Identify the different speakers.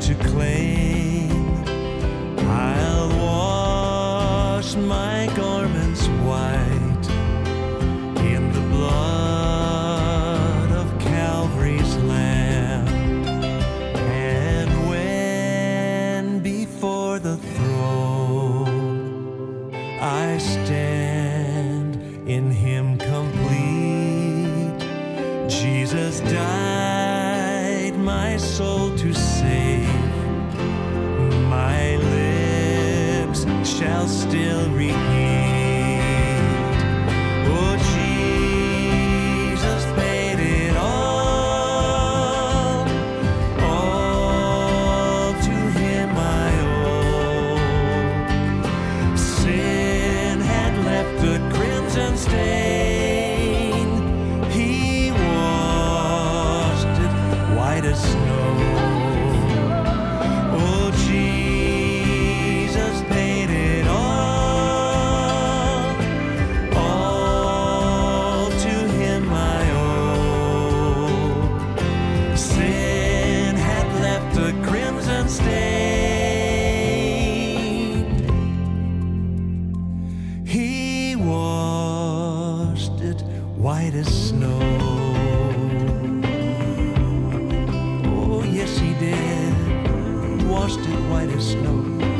Speaker 1: to claim. I'll wash my garments white in the blood of Calvary's Lamb. And when before the throne I stand in Him complete, Jesus died my soul to save. My lips shall still repeat, oh, Jesus paid it all to Him I owe. Sin had left a crimson stain, He washed it white as snow. Oh, Jesus paid it all to Him I owe. Sin had left a crimson stain, He washed it white as snow. Oh, yes, He did, washed it white as snow.